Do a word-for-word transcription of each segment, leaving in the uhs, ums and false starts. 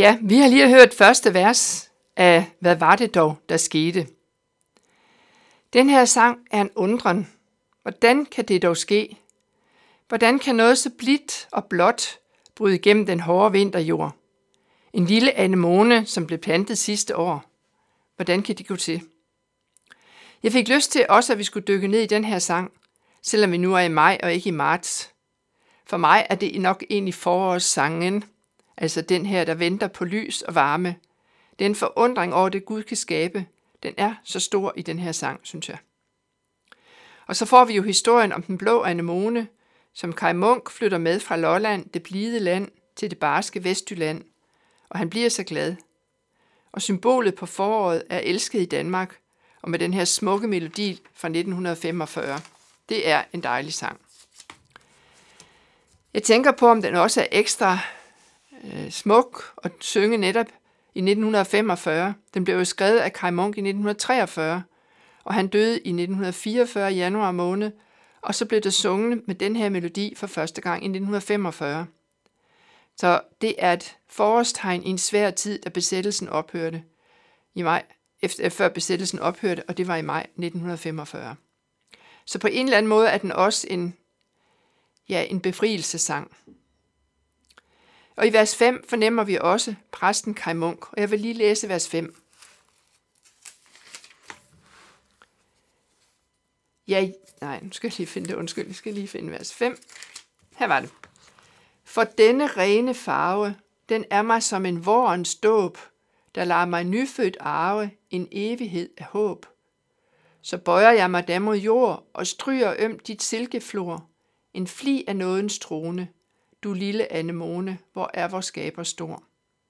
Ja, vi har lige hørt første vers af Hvad var det dog, der skete? Den her sang er en undren. Hvordan kan det dog ske? Hvordan kan noget så blidt og blåt bryde igennem den hårde vinterjord? En lille anemone, som blev plantet sidste år. Hvordan kan det gå til? Jeg fik lyst til også, at vi skulle dykke ned i den her sang, selvom vi nu er i maj og ikke i marts. For mig er det nok egentlig forårssangen, altså den her, der venter på lys og varme. Den forundring over det, Gud kan skabe, den er så stor i den her sang, synes jeg. Og så får vi jo historien om den blå anemone, som Kaj Munk flytter med fra Lolland, det blide land, til det barske Vestjylland, og han bliver så glad. Og symbolet på foråret er elsket i Danmark, og med den her smukke melodi fra nitten femogfyrre. Det er en dejlig sang. Jeg tænker på, om den også er ekstra øh, smuk at synge netop i nitten femogfyrre. Den blev jo skrevet af Kaj Munk i nitten treogfyrre, og han døde i nitten fireogfyrre i januar måned, og så blev det sunget med den her melodi for første gang i nitten femogfyrre. Så det er et forårstegn i en svær tid, da besættelsen ophørte i maj, efter, før besættelsen ophørte, og det var i maj nitten femogfyrre. Så på en eller anden måde er den også en, ja, en befrielsessang. Og i vers fem fornemmer vi også præsten Kaj Munk, og jeg vil lige læse vers fem. Ja, nej, nu skal jeg lige finde det, undskyld, jeg skal lige finde vers fem. Her var det. For denne rene farve, den er mig som en vårens dåb, der lader mig nyfødt arve en evighed af håb. Så bøjer jeg mig da mod jord og stryger øm dit silkeflor, en fli af nådens trone, du lille anemone, hvor er vor skaber stor.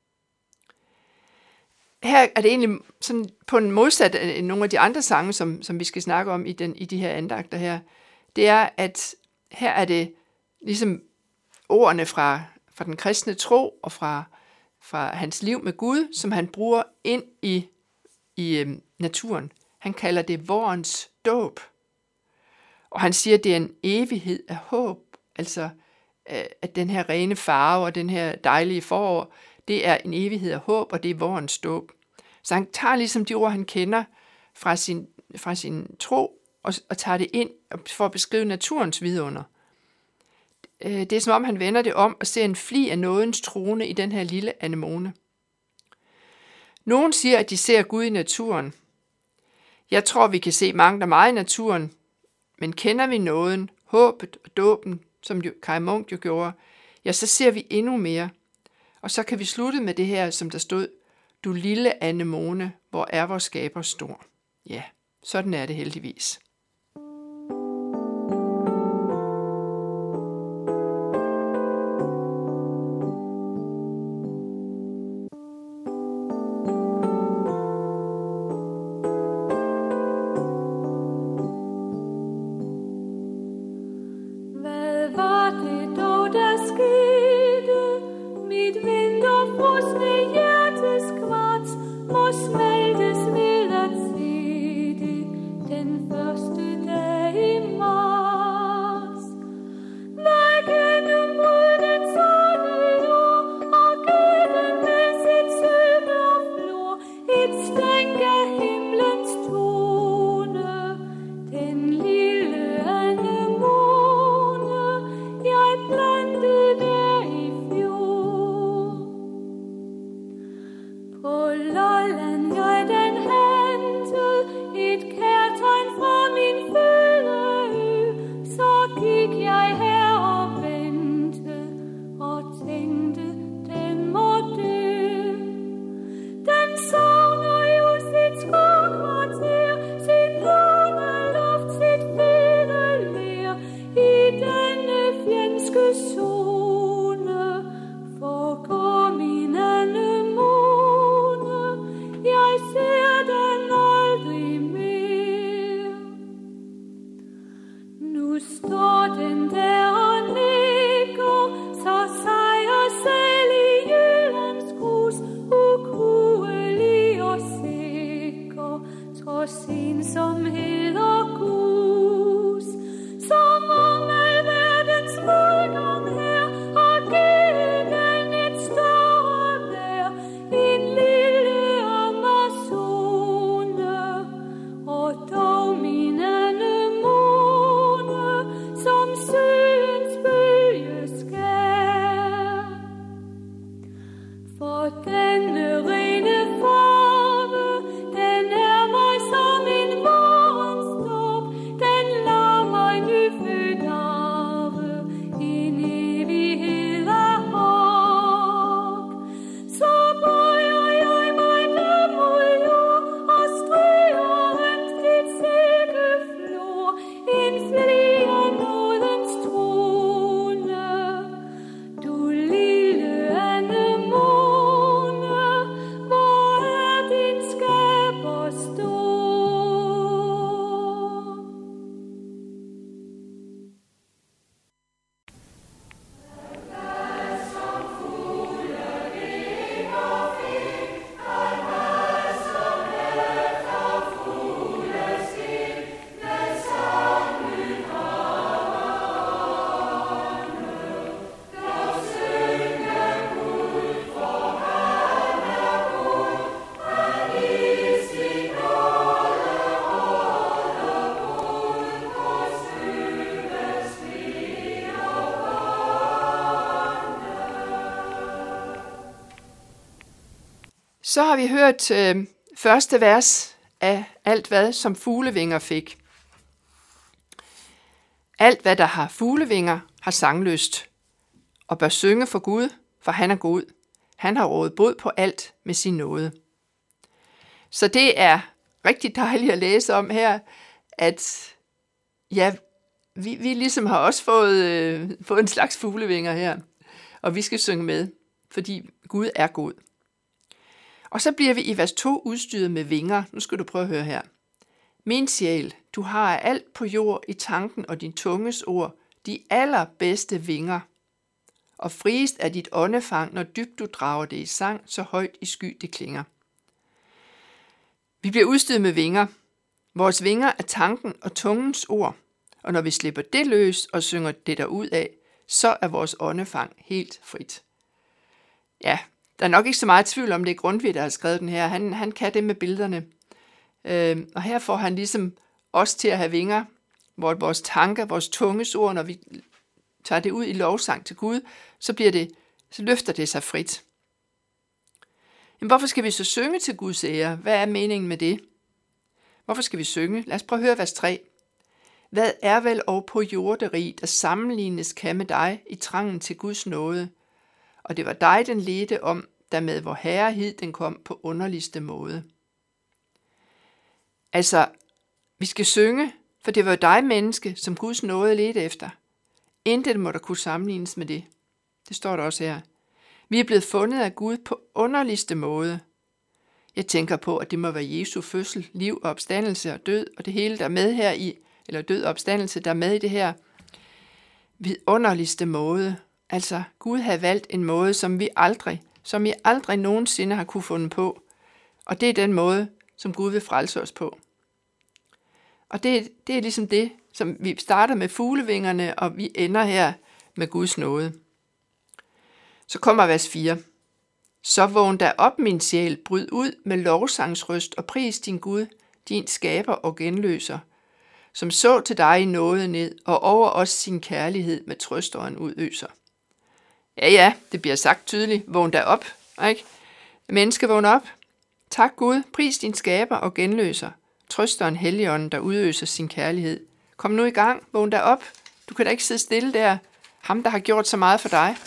Her er det egentlig sådan på en modsat af nogle af de andre sange, som, som vi skal snakke om i, den, i de her andagter her. Det er, at her er det ligesom ordene fra, fra den kristne tro og fra, fra hans liv med Gud, som han bruger ind i, i øhm, naturen. Han kalder det vårens dåb. Og han siger, at det er en evighed af håb. Altså, at den her rene farve og den her dejlige forår, det er en evighed af håb, og det er vårens dåb. Så han tager ligesom de ord, han kender fra sin, fra sin tro, og, og tager det ind for at beskrive naturens vidunder. Det er som om, han vender det om og ser en fli af nådens trone i den her lille anemone. Nogen siger, at de ser Gud i naturen. Jeg tror, vi kan se mangt og meget i naturen, men kender vi nåden, håbet og dåben, som Kaj Munk jo gjorde, ja, så ser vi endnu mere. Og så kan vi slutte med det her, som der stod, du lille anemone, hvor er vor skaber stor. Ja, sådan er det heldigvis. Verdens modgang her har givet den et større vejr. Så har vi hørt øh, første vers af alt hvad, som fuglevinger fik. Alt hvad der har fuglevinger, har sanglyst, og bør synge for Gud, for han er god. Han har rådet bod på alt med sin nåde. Så det er rigtig dejligt at læse om her, at ja, vi, vi ligesom har også fået, øh, fået en slags fuglevinger her, og vi skal synge med, fordi Gud er god. Og så bliver vi i vers to udstyret med vinger. Nu skal du prøve at høre her. Min sjæl, du har alt på jord i tanken og din tunges ord, de allerbedste vinger. Og friest er dit åndefang, når dybt du drager det i sang, så højt i sky det klinger. Vi bliver udstyret med vinger. Vores vinger er tanken og tungens ord, og når vi slipper det løs og synger det derud af, så er vores åndefang helt frit. Ja, der er nok ikke så meget tvivl om, det er Grundtvig, der har skrevet den her. Han, han kan det med billederne. Øh, og her får han ligesom os til at have vinger, hvor vores tanker, vores tunges ord, når vi tager det ud i lovsang til Gud, så, bliver det, så løfter det sig frit. Men hvorfor skal vi så synge til Guds ære? Hvad er meningen med det? Hvorfor skal vi synge? Lad os prøve at høre vers tre. Hvad er vel og på jorderig, der sammenlignes kan med dig i trangen til Guds nåde? Og det var dig, den ledte om, der med vor Herre hid den kom på underligste måde. Altså, vi skal synge, for det var dig, menneske, som Guds nåde ledte efter. Intet må der kunne sammenlignes med det. Det står der også her. Vi er blevet fundet af Gud på underligste måde. Jeg tænker på, at det må være Jesu fødsel, liv og opstandelse og død, og det hele, der er med her i, eller død og opstandelse, der er med i det her vidunderligste måde. Altså, Gud har valgt en måde, som vi aldrig, som vi aldrig nogensinde har kunne fundet på. Og det er den måde, som Gud vil frelse os på. Og det, det er ligesom det, som vi starter med fuglevingerne, og vi ender her med Guds nåde. Så kommer vers fire. Så vågn da op, min sjæl, bryd ud med lovsangsrøst og pris din Gud, din skaber og genløser, som så til dig i nåde ned, og over os sin kærlighed med trøsteren udøser. Ja, ja, det bliver sagt tydeligt. Vågn da op, ikke? Menneske, vågn op. Tak Gud, pris din skaber og genløser, trøsteren Helligånden, der udøser sin kærlighed. Kom nu i gang, vågn da op. Du kan da ikke sidde stille der. Ham, der har gjort så meget for dig.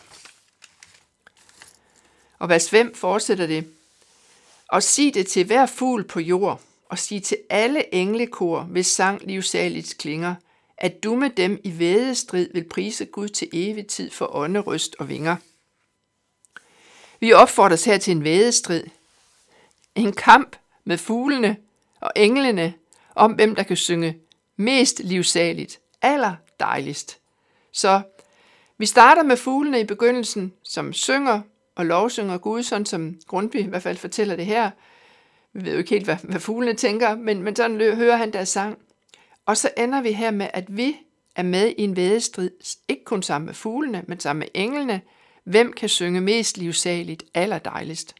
Og vers fem fortsætter det. Og sig det til hver fugl på jord, og sig til alle englekor, hvis sang livsaligt klinger, at du med dem i vædestrid vil prise Gud til evig tid for ånderøst og vinger. Vi opfordres her til en vædestrid. En kamp med fuglene og englene om, hvem der kan synge mest livsaligt, aller dejligst. Så vi starter med fuglene i begyndelsen, som synger og lovsynger Gud, sådan som Grundtvig i hvert fald fortæller det her. Vi ved jo ikke helt, hvad, hvad fuglene tænker, men, men sådan hører han deres sang. Og så ender vi her med, at vi er med i en vædestrid, ikke kun sammen med fuglene, men sammen med englene. Hvem kan synge mest livsaligt, allerdejligst?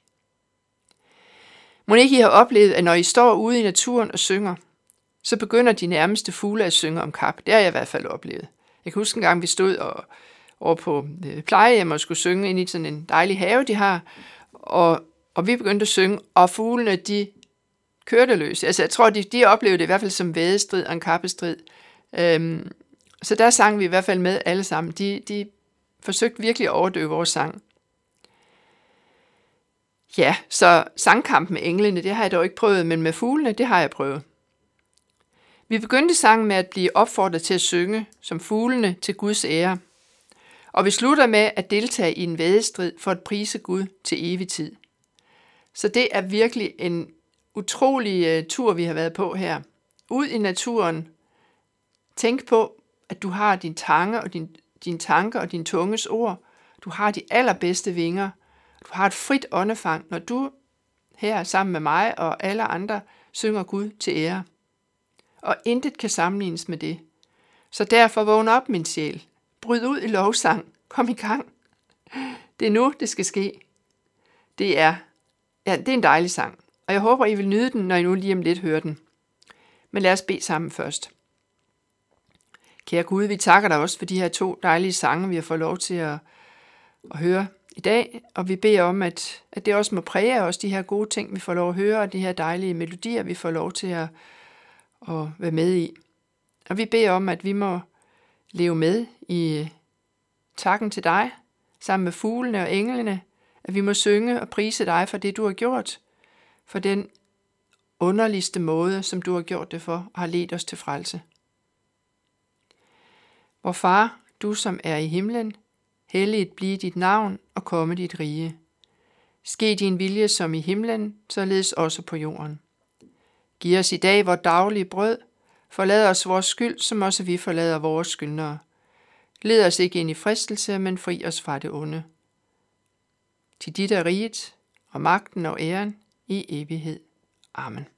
Må ikke I har oplevet, at når I står ude i naturen og synger, så begynder de nærmeste fugle at synge om kap. Det har jeg i hvert fald oplevet. Jeg kan huske en gang, vi stod og, over på plejehjem og skulle synge ind i sådan en dejlig have, de har. Og, og vi begyndte at synge, og fuglene, de kørte løs. Altså jeg tror, de, de oplevede det i hvert fald som vædestrid og en kappestrid. Øhm, så der sang vi i hvert fald med alle sammen. De, de forsøgte virkelig at overdøve vores sang. Ja, så sangkamp med englene, det har jeg dog ikke prøvet, men med fuglene, det har jeg prøvet. Vi begyndte sangen med at blive opfordret til at synge som fuglene til Guds ære. Og vi slutter med at deltage i en vædestrid for at prise Gud til evig tid. Så det er virkelig en utrolig uh, tur, vi har været på her. Ud i naturen. Tænk på, at du har din tanke og din, din tanker og din tunges ord. Du har de allerbedste vinger. Du har et frit åndefang, når du her sammen med mig og alle andre synger Gud til ære. Og intet kan sammenlignes med det. Så derfor vågn op, min sjæl. Bryd ud i lovsang. Kom i gang. Det er nu, det skal ske. Det er, ja, det er en dejlig sang. Og jeg håber, I vil nyde den, når I nu lige om lidt hører den. Men lad os bede sammen først. Kære Gud, vi takker dig også for de her to dejlige sange, vi har fået lov til at, at høre i dag, og vi beder om, at, at det også må præge os, de her gode ting, vi får lov at høre, og de her dejlige melodier, vi får lov til at, at være med i. Og vi beder om, at vi må leve med i takken til dig, sammen med fuglene og englene, at vi må synge og prise dig for det, du har gjort, for den underligste måde, som du har gjort det for, og har ledt os til frelse. Vor far, du som er i himlen, helliget blive dit navn og komme dit rige. Ske din vilje som i himlen, således også på jorden. Giv os i dag vor daglige brød, forlad os vores skyld, som også vi forlader vores skyldnere. Led os ikke ind i fristelse, men fri os fra det onde. Til dit er riget, og magten og æren i evighed. Amen.